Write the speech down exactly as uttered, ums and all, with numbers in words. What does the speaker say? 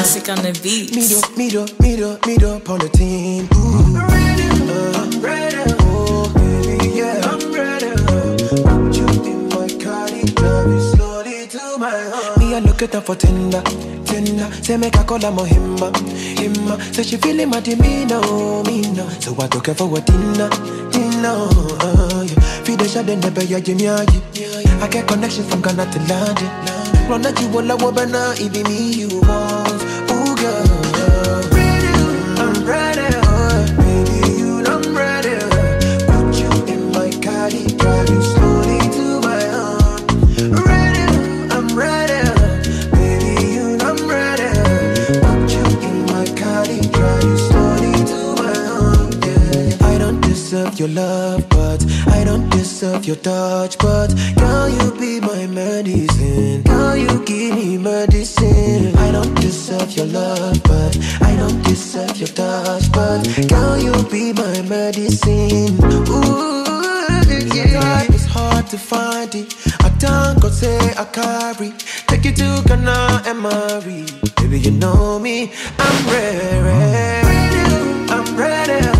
classic on the beat. Me do, me do, me do, me do upon the team. Ooh. I'm ready, uh, I'm ready. Oh, baby, yeah, I'm ready. Put you in my car, drive you slowly to my home. Me, I look at her for Tinder, Tinder. Say make I call her my himma, himma. Say she feeling my demeanor, me no. So I took her for a dinner, dinner. Uh, yeah. Feed the shot and never ya Jimmy. I get connections from Ghana to London. Run at you all I want, but now it be me you want. Ooh, girl, ready, I'm ready. Baby, you know I'm ready. Put you in my car, drive you slowly to my home. Ready, I'm ready. Baby, you know I'm ready. Put you in my car, drive you slowly to my home. Yeah. I don't deserve your love, but I don't deserve your touch, but girl, you be my medicine. Girl, you give me medicine. I don't deserve your love, but I don't deserve your touch, but girl, you be my medicine. Ooh, yeah. It's hard to find it. I don't go say I carry. Take you to Ghana and Mari. Baby, you know me. I'm ready. I'm ready.